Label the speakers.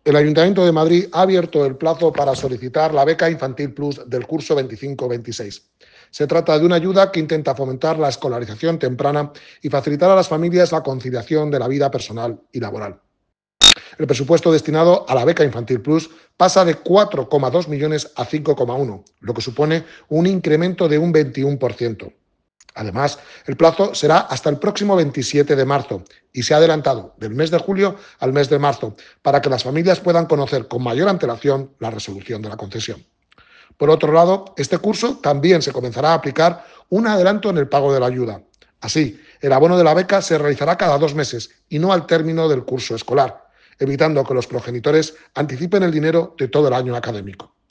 Speaker 1: El Ayuntamiento de Madrid ha abierto el plazo para solicitar la beca Infantil Plus del curso 25-26. Se trata de una ayuda que intenta fomentar la escolarización temprana y facilitar a las familias la conciliación de la vida personal y laboral. El presupuesto destinado a la beca Infantil Plus pasa de 4,2 millones a 5,1, lo que supone un incremento de un 21%. Además, el plazo será hasta el próximo 27 de marzo y se ha adelantado del mes de julio al mes de marzo para que las familias puedan conocer con mayor antelación la resolución de la concesión. Por otro lado, este curso también se comenzará a aplicar un adelanto en el pago de la ayuda. Así, el abono de la beca se realizará cada 2 meses y no al término del curso escolar, evitando que los progenitores anticipen el dinero de todo el año académico.